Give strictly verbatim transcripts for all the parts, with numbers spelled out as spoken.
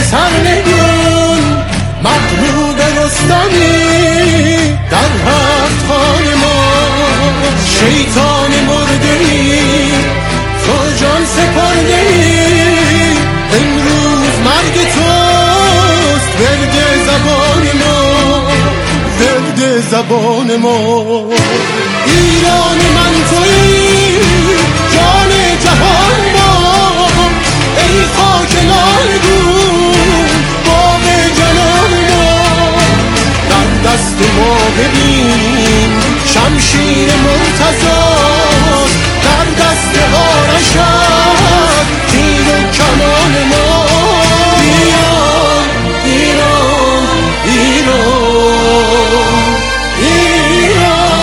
سرنگون مغلوب رستمی در هفت خانه ما شیطان مرده‌ای تو جان سپرده‌ای امروز مرگ توست ورد زبان ما ورد زبان ما ایران من تویی جان جهان ما ای خاک لالگون باغ جلال ما در دست ما ببین شمشیر مرتضی در دست آرشد تیر و کمان ما ایران ایران ایران ایران.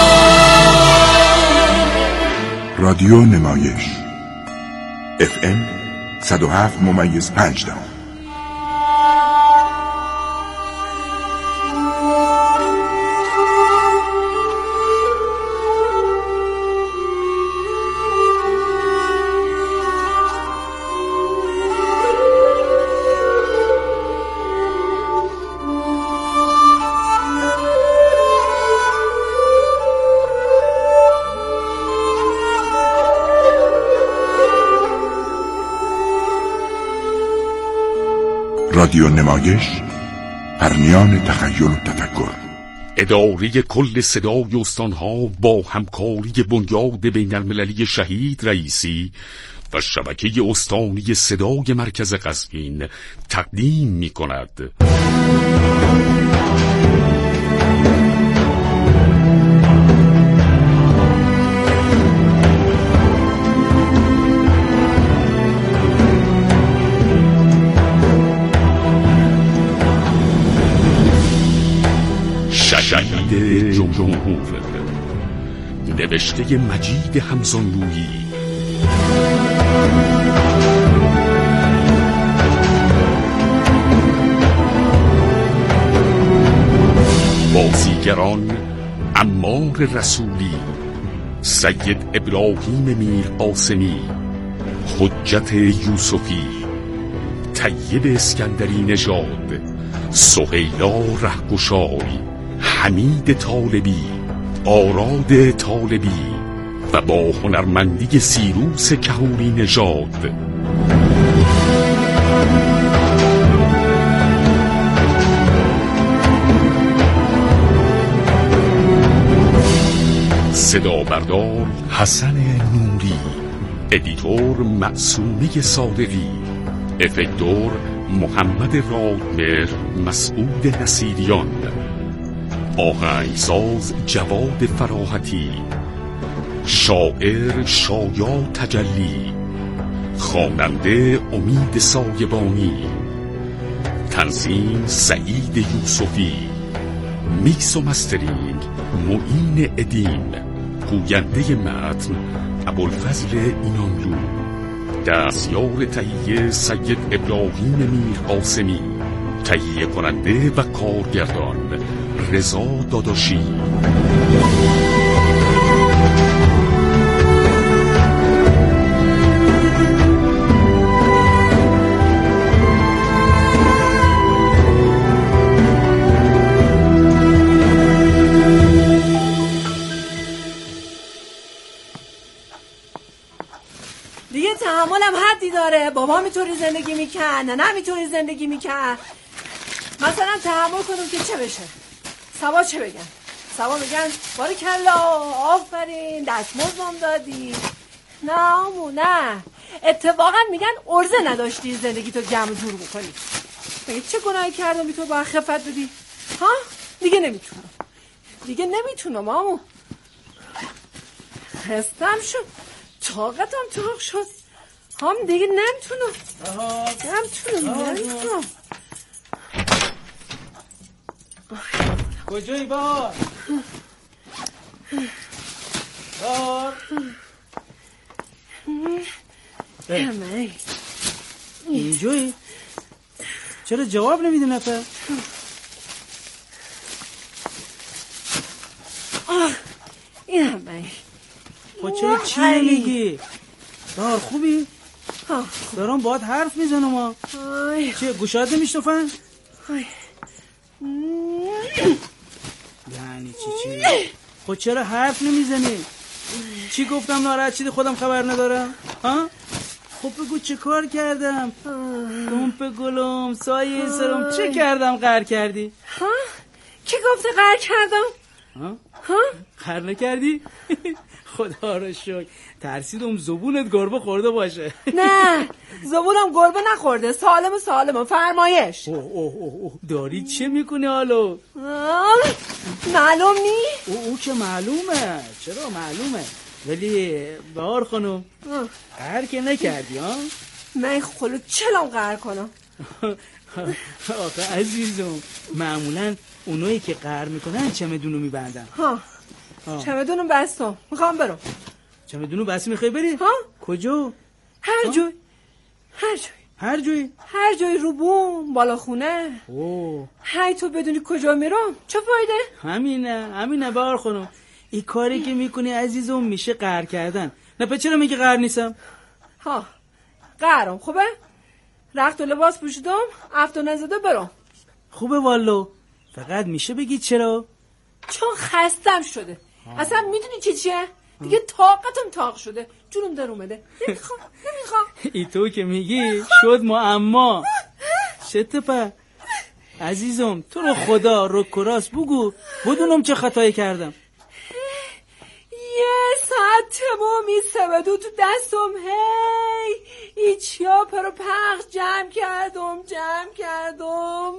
رادیو نمایش اف ام صد و هفت ممیز پنج دهم. رادیو نمایش پرمیان تخیل و تفکر. اداره کل صدای استانها با همکاری بنیاد بین المللی شهید رئیسی و شبکه استانی صدای مرکز قزوین تقدیم می کند. شهید جمهور، نوشته مجید همزانلویی، بازیگران عمار رسولی، سید ابراهیم میر قاسمی، حجت یوسفی، طیب اسکندری نژاد، سهیلا رهگشای، حمید طالبی، آراد طالبی و با هنرمندی سیروس کهوری نژاد. صدا بردار حسن نوری، ادیتور معصومه صادقی، افکتور محمد رادمر مسعود نصیریان، آهنگساز جواد فراحتی، شاعر شایا تجلی، خواننده امید سایبانی، تنظیم سعید یوسفی، میکس و مسترینگ معین ادیم، گوینده متن ابوالفضل اینانلو، دستیار تهیه سید ابراهیم میر قاسمی، تهیه کننده و کارگردان رضا داداشی. دیگه تحملم حدی داره. بابا میطوری زندگی میکن، نه نه میطوری زندگی میکن. مثلا تحمل کنم که چه بشه؟ سبا چه بگن؟ سبا میگن باریکلا آفرین دستمزدم دادی. نه امو نه، اتفاقا میگن ارزه نداشتی زندگی تو جمع جور بکنی. مگه چه گناهی کردم بی تو با خفت بدی؟ ها؟ دیگه نمیتونم دیگه نمیتونم امو. خستم شد، طاقتم تاق شد. هم دیگه نمیتونم نمیتونم نمیتونم کجایی بار؟ بار؟ همه اینجایی؟ چرا جواب نمیده نفر؟ این همه خب چرا چی نمیگی؟ بار خوبی؟ ها دارم باهات حرف میزنم ما. چه گوشات نمیشنفن؟ یعنی چی چی؟ خود چرا حرف نمیزنی؟ چی گفتم ناراحت شدی خودم خبر ندارم؟ ها؟ خب بگو چه کار کردم؟ کمپ گلم سایه سرم چه کردم قهر کردی؟ ها؟ کی گفته قهر کردم؟ ها؟ ها؟ قهر نکردی؟ خدا رو شکر ترسیدم زبونت گربه خورده باشه. نه زبونم گربه نخورده، سالم سالم. فرمایش. اوه اوه اوه داری چه میکنی حالا؟ معلوم نی؟ او او که معلومه، چرا معلومه، ولی بهار خانم قهر که نکردی ها؟ من خلو چلم قهر کنم؟ آخه عزیزم معمولا اونایی که قهر میکنن چمدونو میبندن. ها چمدونو بستم، میخوام برم. چمدونو بستی میخوای بری؟ ها کجا؟ هر جای هر جای هر جای هر جای رو بوم بالا خونه. اوه هی تو بدونی کجا میرم چه فایده؟ همینه همینه بهار خانم، این کاری که میکنی عزیزم میشه قهر کردن. نه پس چرا میگی قهر نیستم؟ ها قهرم خوبه؟ رخت و لباس پوشیدم افت و نزده برم. خوبه والله، فقط میشه بگی چرا؟ چون خستم شده. آه. اصلا میدونی چی چیه؟ دیگه طاقتم طاق شده، جونم در اومده. نمیخوام نمیخوام. ای تو که میگی شد معما. شتپا عزیزم تو رو خدا رو کراس بگو بدونم چه خطایی کردم. یه ساعت تمام این سبدو تو دستم، هی ای چیا پرو پخش جمع کردم جمع کردم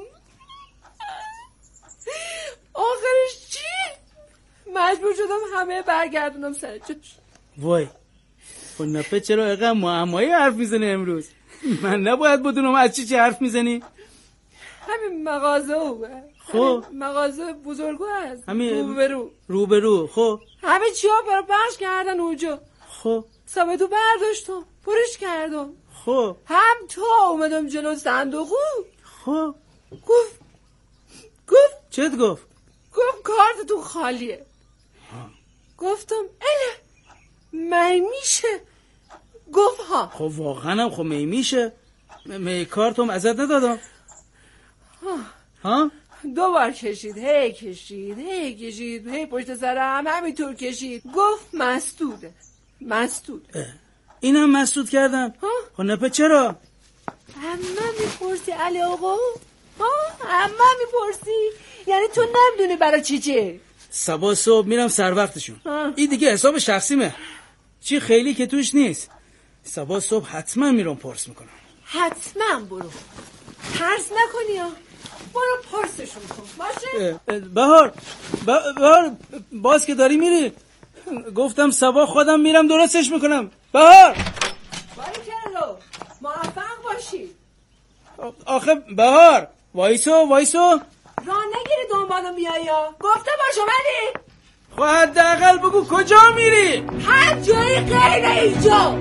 آخرش چی؟ مجبور شدم همه برگردونم سر جاش. وای خب نپه چرا اقدر معمایی حرف میزنی امروز؟ من نباید بدونم از چی چی حرف میزنی؟ همین مغازه او خب مغازه بزرگو هست همین روبرو روبرو. خب همه چیا برو پخش کردن اونجا. خب سبدو برداشتم پرش کردم. خب هم تو اومدم جلو صندوقو. خب گفت گفت چت گفت؟ گفت کارت تو خالیه. ها. گفتم اله می میشه. گفت ها. خب واقعا هم خب می میشه. می کارتم ازت ندادم. ها ها دو بار کشید، هی کشید هی کشید هی پشت سرم همینطور کشید. گفت مسدوده مسدود. اینم مسدود کردن؟ ها خب نپه چرا؟ اما میپرسی علی آقا؟ ها اما میپرسی؟ یعنی تو نمیدونی برای چی چه؟ صبح صبح میرم سر وقتشون. این دیگه حساب شخصیمه، چی خیلی که توش نیست. صبح صبح حتما میرم پرس میکنم. حتما برو ترس نکنی ها، برو پرسشون کن باشه؟ بهار بهار باز که داری میری، گفتم صبح خودم میرم درستش میکنم. بهار باریکلا موفق باشی. آخه بهار وایسو وایسو راه نگیری دنبالم بیایی ها، گفته باشو ولی خب حداقل بگو کجا میری؟ هر جایی غیر اینجا.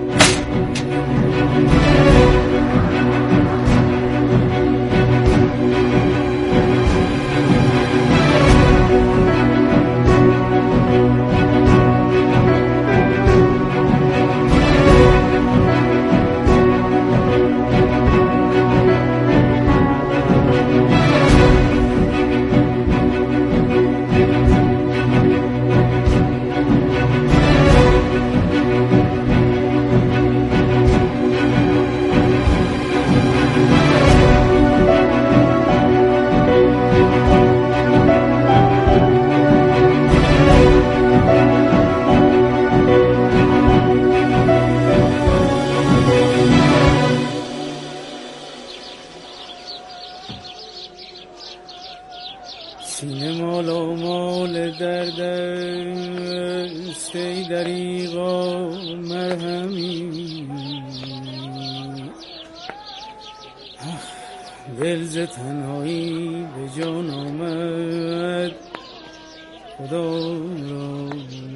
دلز تنهایی به جان آمد خدا را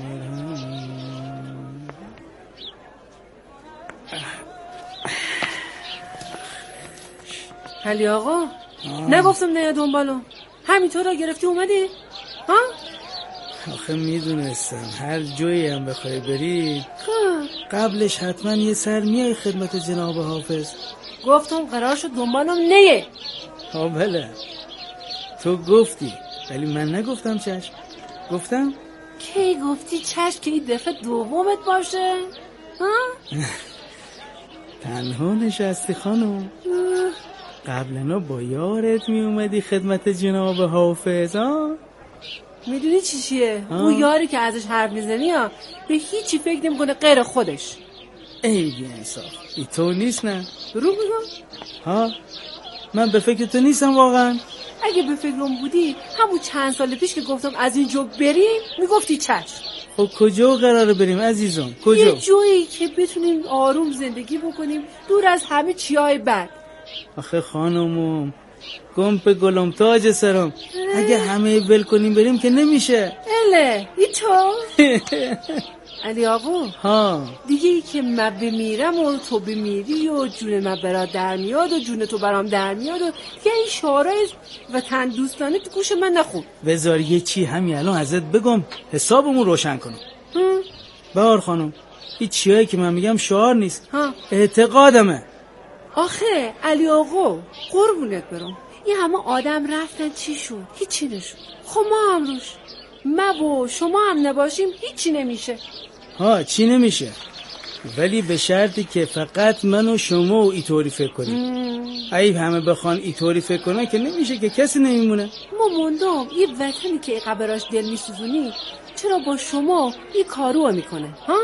مرهم. علی آقا نگفتم نه دنبالو، همینطور را گرفتی اومدی؟ ها؟ آخه میدونستم هر جایی هم بخوای بری قبلش حتما یه سر میای خدمت جناب حافظ. گفتم قرارشو دنبالم نیه. ها بله تو گفتی ولی من نگفتم چشم. گفتم کی گفتی چشم که این دفعه دومت باشه؟ ها؟ تنها نشستی خانم. قبلنا با یارت می اومدی خدمت جناب حافظ. ها میدونی چی چیه؟ اون یاری که ازش حرف میزنی ها به هیچی فکر نمیکنه غیر خودش. ای بی انصاف. ای تو نیست نه؟ رو بگم ها من به فکر تو نیستم واقعا. اگه به فکرم بودی همون چند سال پیش که گفتم از اینجا بریم میگفتی چشم. خب کجا قراره بریم عزیزم؟ کجا؟ یه جایی که بتونیم آروم زندگی بکنیم دور از همه چیای بد. آخه خانمم گمپ گلم تاج سرم اگه همه ول کنیم بریم که نمیشه. اله ای تو علی آقا ها دیگه ای که من بمیرم و تو بمیری و جون من برات در میاد و جون تو برام در میاد و دیگه این شعارای و تن دوستانه تو گوش من نخون. بذار یه چی همین الان ازت بگم حسابمون روشن کنم. بهار خانم این چیایی که من میگم شعار نیست ها. اعتقادمه. آخه علی آقا قربونت برم این همه آدم رفتن چی شد؟ هیچی نشد. خب ما هم روش ما و شما هم نباشیم هیچی نمیشه. ها چی نمیشه ولی به شرطی که فقط من و شما و اینطوری فکر کنیم. ای همه بخوان اینطوری فکر کنن که نمیشه که کسی نمیمونه. ما موندم یه وطنی که قبراش دل میسوزونی چرا با شما این کارو میکنه ها؟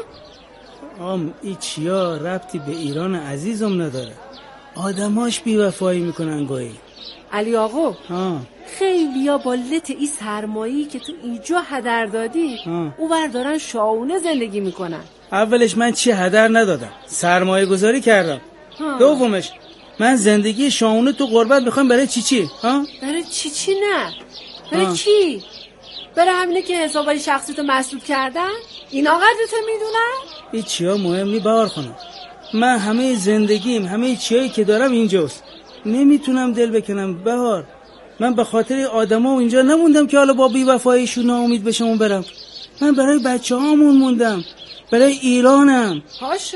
آم این چیا ربطی به ایران عزیزم نداره. آدماش بیوفایی میکنن گاهی. علی آقا ها خیلیا با لت ای سرمایی که تو اینجا هدر دادی اونور دارن شاونه زندگی میکنن. اولش من چی هدر ندادم سرمایه گذاری کردم. ها. دومش من زندگی شاونه تو غربت میخوام برای چی چی؟ ها؟ برای چی چی نه برای چی؟ برای همینه که حسابای شخصی تو مسدود کردن؟ اینا قدرتو میدونن؟ این چیا مهم نی بهار خانم. من همه زندگیم همه چیایی که دارم اینجاست. نمیتونم دل بکنم بهار. من به خاطر آدما و اینجا نموندم که حالا با بی‌وفاییشون ناامید بشم برم. من برای بچه‌هامون موندم برای ایرانم. هاشو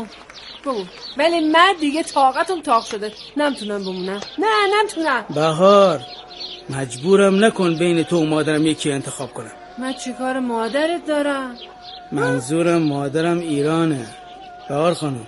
بگو ولی من دیگه طاقتم تاق شده نمیتونم بمونم. نه نمیتونم. بهار مجبورم نکن بین تو و مادرم یکی انتخاب کنم. من چیکار مادرت دارم؟ منظورم مادرم ایرانه بهار خانم.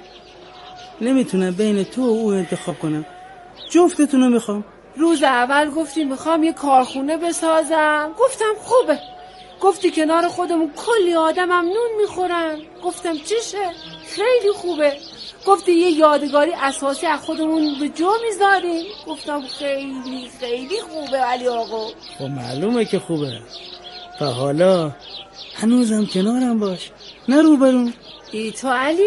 نمیتونم بین تو و او انتخاب کنم. جفتتونو میخوام. روز اول گفتی میخوام یه کارخونه بسازم گفتم خوبه. گفتی کنار خودمون کلی آدمم نون میخورن گفتم چشه خیلی خوبه. گفتی یه یادگاری اساسی از خودمون به جا میذاریم گفتم خیلی خیلی خوبه علی آقا. خب معلومه که خوبه. و حالا هنوزم کنارم باش نه روبرون. ای تو علی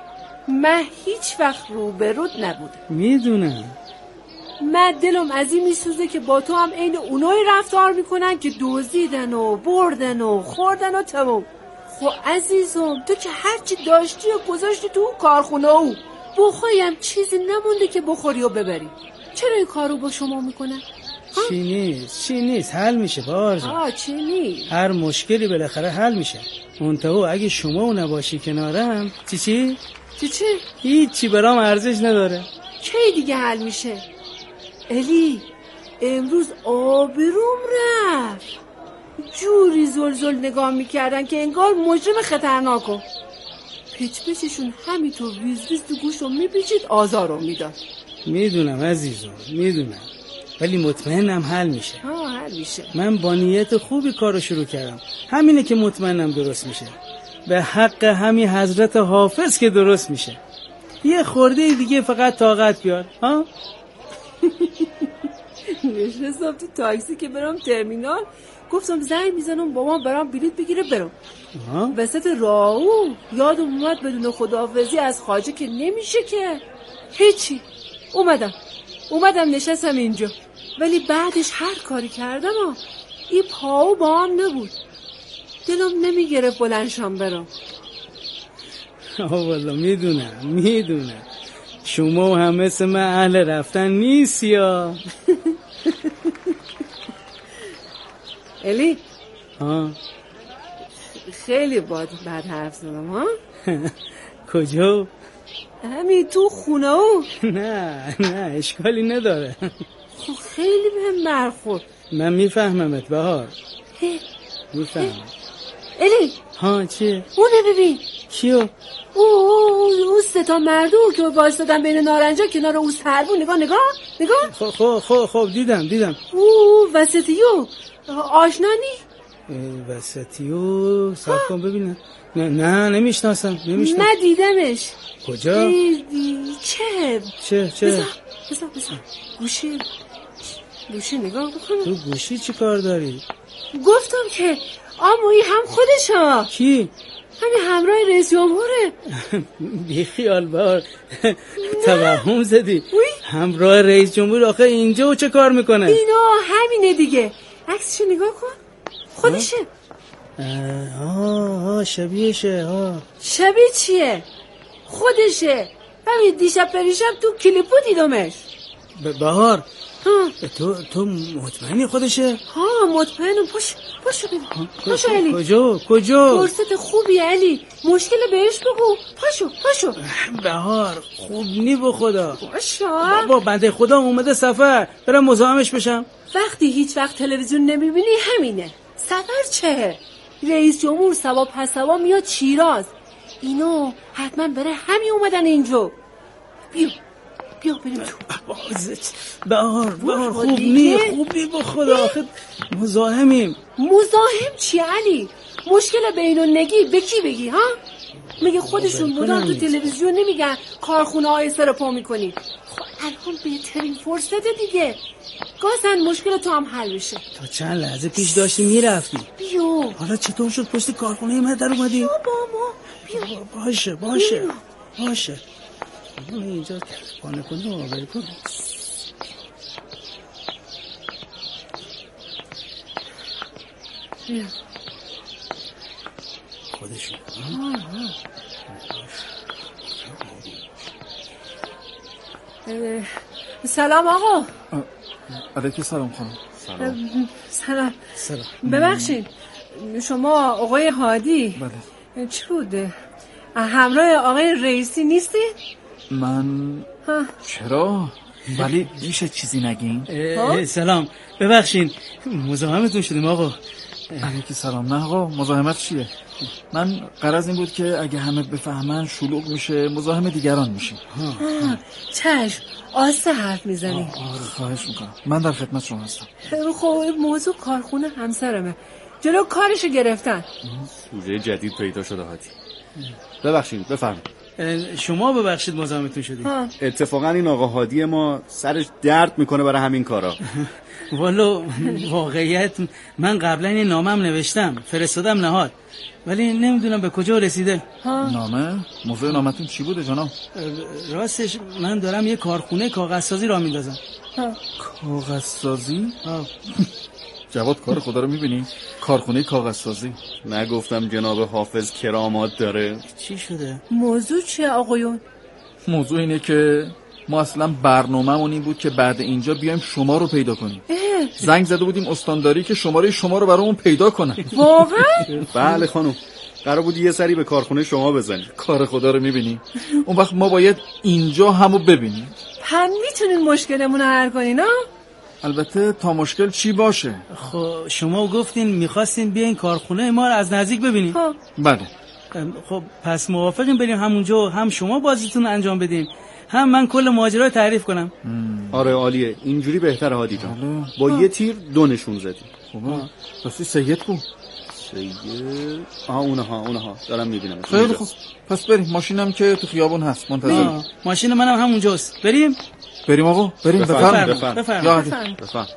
من هیچ وقت روبرود نبودم. میدونم. من دلم از این میسوزه که با تو هم عین اونایی رفتار میکنن که دزدیدن و بردن و خوردن و تمام. خب عزیزم تو که هرچی داشتی و گذاشتی تو کارخونه او بخوری هم چیزی نمونده که بخوری و ببری. چرا این کارو با شما میکنن؟ چی نیست چی نیست حل میشه بهار جان. آه چی نیست هر مشکلی بالاخره حل میشه. منتها اگه شما نباشی کنارم چی چی؟ چی چی؟ هیچی برام ارزش نداره. کی دیگه حل میشه؟ الی امروز آبروم رفت. جوری زل زل نگاه میکردن که انگار مجرم خطرناکو. پیچ پیچشون همینطور ویز ویز تو گوشم میپیچید آزارم میداد. میدونم عزیزم میدونم ولی مطمئنم حل میشه. ها حل میشه. من با نیت خوبی کارو شروع کردم. همینه که مطمئنم درست میشه. به حق همین حضرت حافظ که درست میشه. یه خورده دیگه فقط طاقت بیار. ها نشستم تو تاکسی که برام ترمینال گفتم زنگ میزنم بابام برام بلیط بگیره برام. وسط راهو یادم اومد بدون خداحافظی از خواجه که نمیشه که هیچی. اومدم اومدم نشستم اینجا ولی بعدش هر کاری کردم ها این پاو با هم نبود. دلم نمیگرفت بلندشم برام. آه والا میدونم میدونم شما و هم مثل من اهل رفتن نیست یا الی ها خیلی باد بد حرف زدم ها. کجا؟ همین تو خونه او. نه نه اشکالی نداره. خب خیلی بهم برخورد. من میفهممت بهار، میفهمم. الی ها چیه؟ اونه ببین. کیو؟ او او سه تا مردو که وایسادن بین نارنجا کنار او سربون. نگاه نگاه نگاه. خب خب خب خب دیدم دیدم. او وسطیو آشنانی؟ وسطیو صاحب کن ببینم. نه نه نمیشناسم نمیشناسم. نه دیدمش. کجا؟ ای دی... چه چه چه؟ بزا بزا بزا گوشی گوشی نگاه بکنم. تو گوشی چی کار داری؟ گفتم که آمویی هم خودشا. کی؟ همین همراه رئیس جمهوره. بی خیال بار توهم زدی. همراه رئیس جمهور آخه اینجا و چه کار میکنه؟ اینا همینه دیگه. عکسشو نگاه کن خودشه. آه آه شبیهشه. آه شبیه چیه؟ خودشه. همین دیشب پریشب تو کلیپو دیدمش. بهار ها تو تو مطمئنی خودشه؟ ها مطمئنم. پاش پاشو ببین. پاشو علی. کجا کجا؟ فرصت خوبی علی. مشکل بهش بگو. پاشو پاشو. بهار خوب نی به خدا. باشا بابا بنده خدا اومده سفر، برم مزاحمش بشم. وقتی هیچ وقت تلویزیون نمیبینی همینه. سفر چه؟ رئیس جمهور سوا پس سوا میاد شیراز. اینو حتما بره همین اومدن اینجا. بیا بیا بریم تو. بهار بهار خوب نی خوب نی به خدا. آخه مزاحمیم. مزاحم چی علی؟ مشکل بین و نگی به کی بگی ها؟ میگه خودشون بودن تو تلویزیون نمیگن کارخونه های سر پا میکنی. خب الان بهترین فرصت دیگه. گازن مشکل تو هم حل بشه. تا چند لحظه پیش داشتی میرفتی. بیا. حالا چطور شد پشت کارخونه من در اومدی؟ بیا با ما. بیا. باشه باشه باشه. اینجا پانه کنی و آبر کنی. بیا. خودشون. سلام آقا. علیکی سلام خانم. سلام. سلام. سلام. ببخشید شما آقای هادی؟ بله. چی بوده؟ همراه آقای رئیسی نیستی؟ من ها. چرا؟ ولی میشه چیزی نگین؟ سلام ببخشید مزاحمتون شدیم آقا. علیکی سلام. نه آقا مزاحمت چیه؟ من غرض این بود که اگه همه بفهمن شلوغ میشه، مزاحم دیگران میشه. چشم آسته حرف میزنی. آره خواهش میکنم. من در خدمت شما هستم. خب موضوع کارخونه همسرمه. جلو کارشو گرفتن. سوژه جدید پیدا شده هادی. ببخشید بفرمایید. شما ببخشید مزاحمتون شدیم. اتفاقا این آقا هادی ما سرش درد میکنه برای همین کارا. والا واقعیت من قبلا این نامم نوشتم فرستادم نهاد، ولی نمیدونم به کجا رسیده. نامه؟ موضوع نامتون چی بوده جناب؟ راستش من دارم یه کارخونه کاغذسازی راه میندازم. کاغذسازی؟ جواد کار خدا رو میبینی؟ کارخونه کاغذسازی. نگفتم جناب حافظ کرامات داره؟ چی شده؟ موضوع چیه آقایون؟ موضوع اینه که ما اصلا برنامه‌مون این بود که بعد اینجا بیایم شما رو پیدا کنیم. زنگ زده بودیم استانداری که شماره شما رو برامون پیدا کنن. واقعا؟ بله خانم، قرار بود یه سری به کارخونه شما بزنیم. کار خدا رو میبینی؟ اون وقت ما باید اینجا همو ببینیم. هم میتونین مشکلمون رو حل کنین ها؟ البته تا مشکل چی باشه. خب شما گفتین میخواستین بیاین کارخونه ما رو از نزدیک ببینین. بله. خب پس موافقیم بریم همونجا، هم شما بازیتون انجام بدیم، هم من کل ماجرا رو تعریف کنم. مم. آره عالیه، اینجوری بهتره هادی جان. با یه تیر دو نشون زدی. خوبه. پس سید کو؟ سید آها اونها اونها دارم میبینم. خیلی خوب. پس بریم، ماشینم که تو خیابون هست منتظر. ماشین منم همونجاست. بریم؟ بریم آقا، بریم. بفرمایید. بفرمایید. بفرمایید. بفرمایید.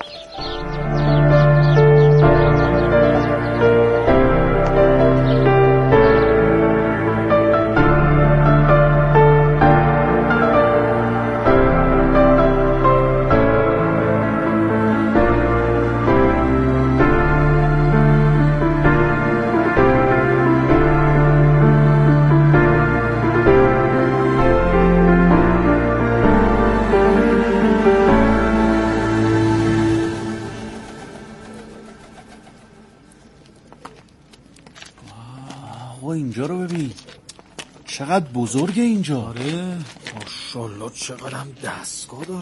آقا اینجا رو ببین، چقدر بزرگه اینجا. آره ماشاءالله چقدر هم دستگاه داره.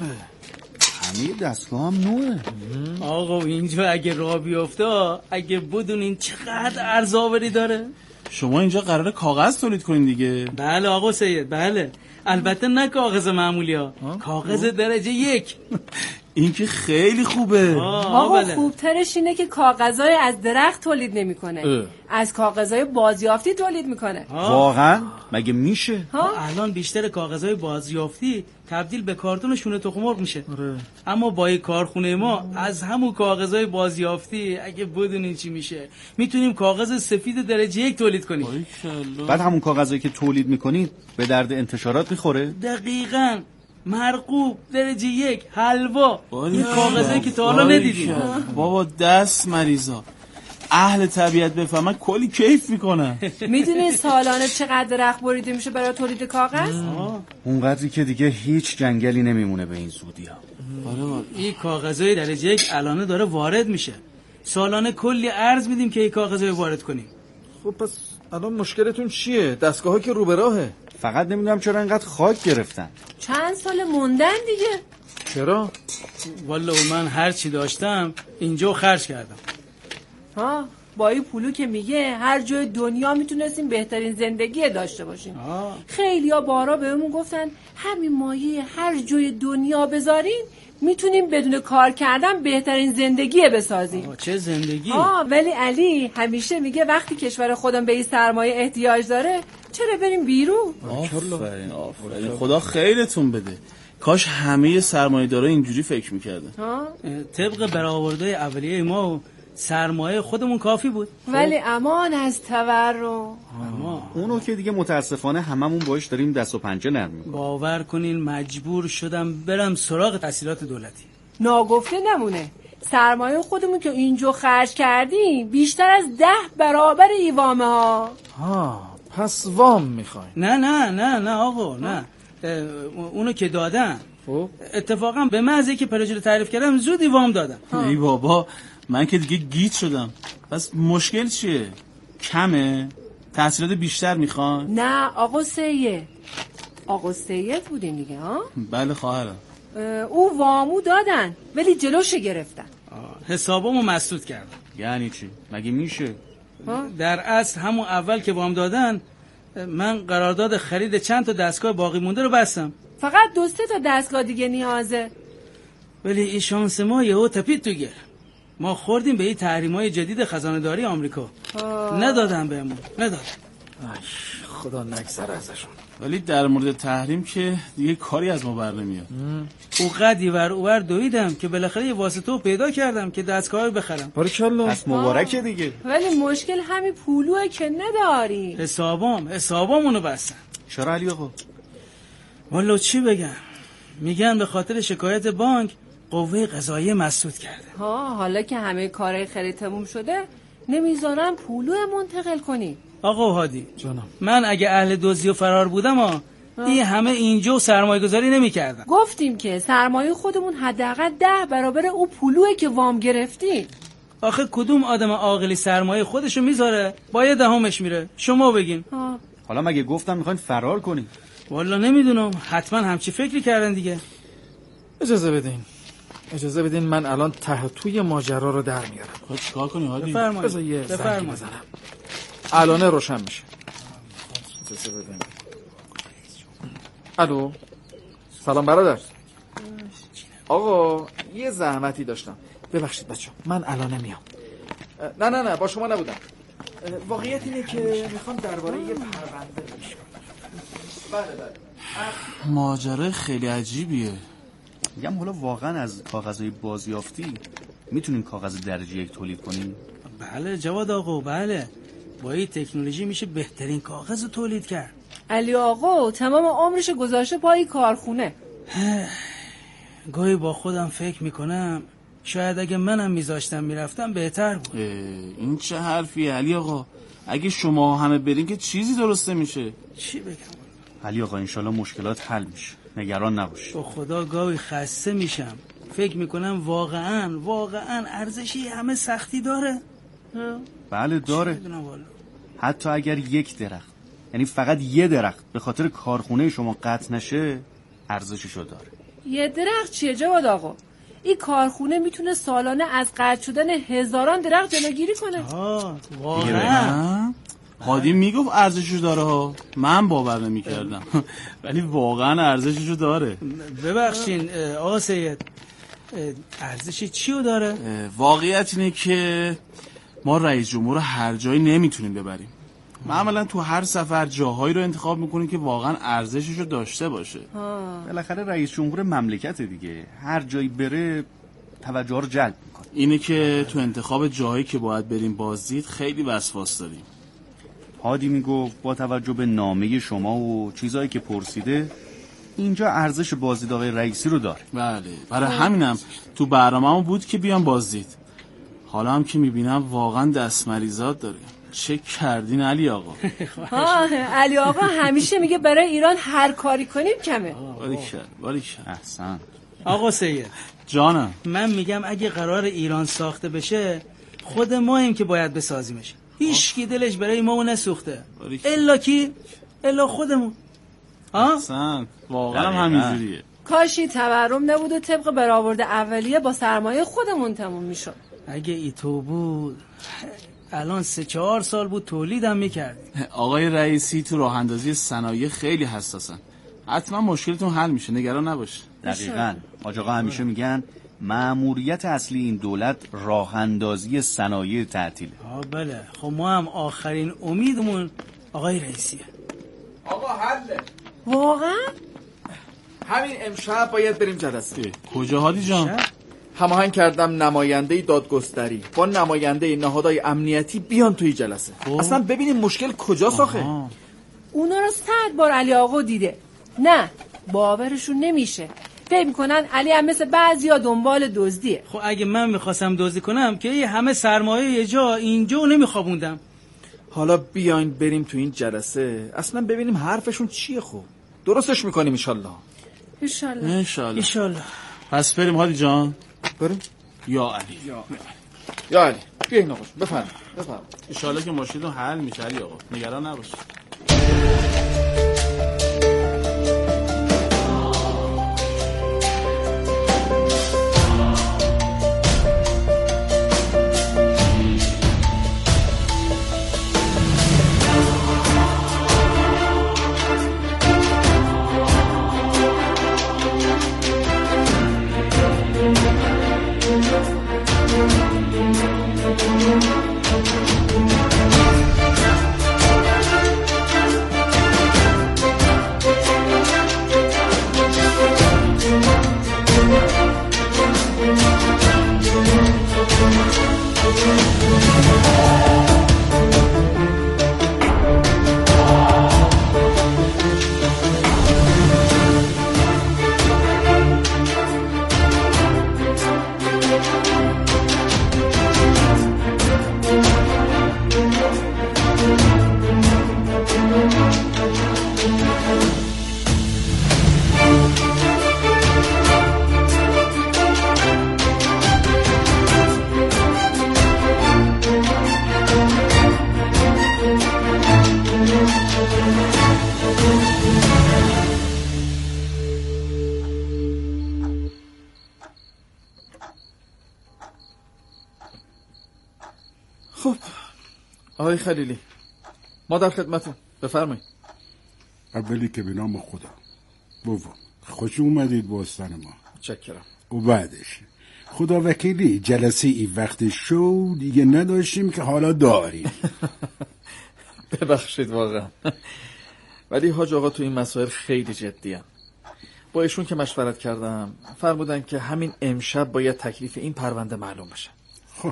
همه دستگاه هم نوعه. آقا اینجا اگه راه بیفته، اگه بدونین چقدر ارزآوری داره. شما اینجا قراره کاغذ تولید کنین دیگه؟ بله آقا سید، بله. البته نه کاغذ معمولی ها، کاغذ درجه یک. این که خیلی خوبه. آقا بله. خوبترش اینه که کاغذای از درخت تولید نمیکنه، از کاغذای بازیافتی تولید میکنه. واقعا؟ مگه میشه؟ الان بیشتر کاغذای بازیافتی تبدیل به کارتون و شونه تخم مرغ میشه. آره. اما با این کارخونه ما از همون کاغذای بازیافتی اگه بدونین چی میشه، میتونیم کاغذ سفید درجه یک تولید کنیم. بعد همون کاغذایی که تولید میکنید به درد انتشارات میخوره؟ دقیقاً. مرغوب درجه یک، حلوا، این کاغذایی که تا حالا ندیدیم. بابا دست مریضا، اهل طبیعت بفهمن کلی کیف میکنن. میدونی سالانه چقدر درخت بریده میشه برای تولید کاغذ؟ اونقدری که دیگه هیچ جنگلی نمیمونه به این زودی ها. این کاغذای درجه یک الان داره وارد میشه. سالانه کلی ارز میدیم که این کاغذای وارد کنیم. خب پس الان مشکلتون چیه؟ دستگاه‌ها که رو به راهه. فقط نمیدونم چرا اینقدر خاک گرفتن. چند سال موندن دیگه. چرا؟ والا من هر چی داشتم اینجا خرج کردم. ها با این پولو که میگه هر جای دنیا میتونستیم بهترین زندگی داشته باشیم. خیلیا بارا بهمون گفتن همین مایه هر جای دنیا بذارین میتونیم بدون کار کردن بهترین زندگی بسازیم. چه زندگی؟ آه ولی علی همیشه میگه وقتی کشور خودم به این سرمایه احتیاج داره چرا بریم بیرون؟ آفرین آفرین، خدا خیرتون بده. کاش همه سرمایه‌دارا اینجوری فکر می‌کردن. طبق برآورده اولیه ما سرمایه خودمون کافی بود. ولی امان از تورم. اونو که دیگه متاسفانه هممون باش داریم دست و پنجه نرم می‌کنیم. باور کنین مجبور شدم برم سراغ تحصیلات دولتی. ناگفته نمونه سرمایه خودمون که اینجا خرج کردیم بیشتر از ده برابر ای وامه ها. ها پس وام میخواین؟ نه نه نه نه آقا نه، اونو که دادن. خب اتفاقا به محض اینکه پروژه رو تعریف کردم زودی وام دادم. ای بابا من که دیگه گیج شدم. پس مشکل چیه؟ کمه؟ تحصیلات بیشتر میخوان؟ نه آقا سید، آقا سید بودین دیگه ها؟ بله خواهرم. او وامو دادن ولی جلوش گرفتن. حسابمو مسدود کردن. یعنی چی؟ مگه میشه؟ در اصل همون اول که وام دادن من قرارداد خرید چند تا دستگاه باقی مونده رو بستم. فقط دو سه تا دستگاه دیگه نیازه. ولی این شانس ما یهو تپید تو گل. ما خوردیم به این تحریم‌های جدید خزانه‌داری آمریکا. ندادن بهمون، ندادن. خدا نگذره ازشون. ولی در مورد تحریم که دیگه کاری از ما بر نمیاد. او قدی ور اوور دویدم که بالاخره یه واسطه پیدا کردم که دستگاه رو بخرم. باریکالله. پس مبارکه دیگه. ولی مشکل همین پولوئه که نداری. حسابام حسابامونو بستن. چرا علی آقا؟ والا چی بگم؟ میگن به خاطر شکایت بانک قوه قضاییه مسدود کرده. ها حالا که همه کارهای خرید تموم شده نمیذارن پولو منتقل کنی. آقا هادی جانم، من اگه اهل دزدی و فرار بودم ها این همه اینجا سرمایه گذاری نمی کردم. گفتیم که سرمایه خودمون حداقل ده برابر او پولوئه که وام گرفتیم. آخه کدوم آدم عاقلی سرمایه خودشو میذاره با یه دهمش میره؟ شما بگین. ها. حالا مگه گفتم میخواین فرار کنین؟ والا نمیدونم، حتما همچی فکری کردن دیگه. اجازه بدین اجازه بدین من الان ته توی ماجرا رو در میارم. خب چیکار کنی هادی؟ بفرمایید. بذار یه زنگ بزنم. الان روشن میشه. اجازه بدین. الو سلام برادر. آقا یه زحمتی داشتم، ببخشید بچه من الان میام. نه نه نه با شما نبودم. واقعیت اینه که میخوام درباره یه پرونده پیش کنم. بله بله. ماجرا خیلی عجیبیه. میگم حالا واقعا از کاغذهای بازیافتی میتونین کاغذ درجه یک تولید کنین؟ بله جواد آقا بله، با این تکنولوژی میشه بهترین کاغذ رو تولید کرد. علی آقا تمام عمرش گذاشته پای کارخونه. گاهی با خودم فکر میکنم شاید اگه منم میذاشتم میرفتم بهتر بود. این چه حرفیه علی آقا؟ اگه شما همه برین که چیزی درسته میشه. چی بگم علی آقا انشالله مشکلات حل میشه، نگران نباش. با خدا گاهی خسته میشم، فکر میکنم واقعا واقعا ارزشی همه سختی داره. بله داره، حتی اگر یک درخت، یعنی فقط یه درخت به خاطر کارخونه شما قطع نشه، ارزششو داره. یه درخت چیه جواد آقا؟ این کارخونه میتونه سالانه از قطع شدن هزاران درخت جلوگیری کنه. آه واقعا هادی میگفت ارزششو داره ها، من باور نمی‌کردم ولی واقعا ارزششو داره. ببخشین آقا سید، ارزش چیو داره؟ واقعیت اینه که ما رئیس جمهور رو هر جایی نمیتونیم ببریم. معمولا تو هر سفر جاهایی رو انتخاب میکنیم که واقعا ارزششو داشته باشه. بالاخره رئیس جمهور مملکت دیگه، هر جایی بره توجه رو جلب میکنه. اینه که تو انتخاب جاهایی که باید بریم بازدید خیلی وسواس داریم. هادی میگفت با توجه به نامه شما و چیزایی که پرسیده اینجا ارزش بازدید آقای رئیسی رو داره. بله، برای همینم تو برنامه‌مون بود که بیام بازدید. حالا هم که میبینم واقعا دست مریضات داره. چه کردین علی آقا؟ آه علی آقا همیشه میگه برای ایران هر کاری کنیم کمه. باریکلا باریکلا. احسن. آقا سید جانم، من میگم اگه قرار ایران ساخته بشه خود ماییم که باید بسازیمش. هیچ کی دلش برای ما نسوخته الا کی؟ الا خودمون. احسن، واقعا همینجوریه. کاشی تورم نبود و طبق برآورد اولیه با سرمایه خودمون تموم میشد. اگه ایتو بود الان سه چهار سال بود تولیدم میکردیم. آقای رئیسی تو راه اندازی صنایع خیلی حساسن. حتما مشکلتون حل میشه، نگران نباش. دقیقاً. حاج آقا همیشه میگن مأموریت اصلی این دولت راه اندازی صنایع تعطیله. آه بله، خب ما هم آخرین امیدمون آقای رئیسیه. آقا حله. واقعا؟ همین امشب باید بریم جلسه. کجا هادی جان؟ هماهنگ کردم نماینده دادگستری با نماینده نهادهای امنیتی بیان توی جلسه. اوه. اصلا ببینیم مشکل کجا ساخه. اونا رو صد بار علی آقا دیده. نه باورشون نمیشه. فکر میکنن علی هم مثل بعضیا دنبال دزدیه. خب اگه من میخواستم دزدی کنم که یه همه سرمایه یه جا اینجا نمیخوابوندم. حالا بیاین بریم تو این جلسه اصلا ببینیم حرفشون چیه. خوب درستش میکنیم انشالله. انشالله انشالله انشالله. پس بریم هادی جان. بریم. یا علی یا, یا علی بیاین آقا بفرمایید بفرمایید. انشالله که مشکلتون حل میشه علی آقا، نگران نباش. خب آقای خلیلی ما در خدمتون، بفرمایید. اولی که به نام خدا بابا خوش اومدید باستان ما. متشکرم. و بعدش خدا وکیلی جلسه ای وقت شو دیگه نداشتیم که حالا داریم. ببخشید واقعا ولی حاج آقا تو این مسائل خیلی جدیه. با ایشون که مشورت کردم فرمودن که همین امشب باید تکلیف این پرونده معلوم بشه. خب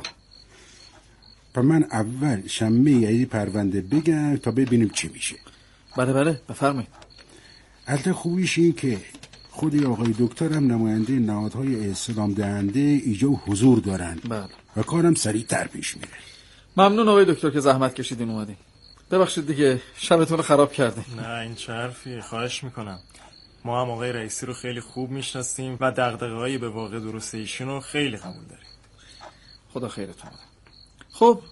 پس من اول شنبه یعنی پرونده بگم تا ببینیم چی میشه. بله بله بفرمایید. البته خوبیش این که خود آقای دکترم نماینده نهادهای استعلام دهنده اینجا حضور دارن. بله. و کارم سریعتر پیش میره. ممنون آقای دکتر که زحمت کشیدین اومدین. ببخشید دیگه شبتون رو خراب کردیم. نه این چه حرفیه، خواهش میکنم. ما هم آقای رئیسی رو خیلی خوب میشناسیم و دغدغه‌های به واقع درست ایشون رو خیلی قبول داریم. خدا خیرتون بده. خب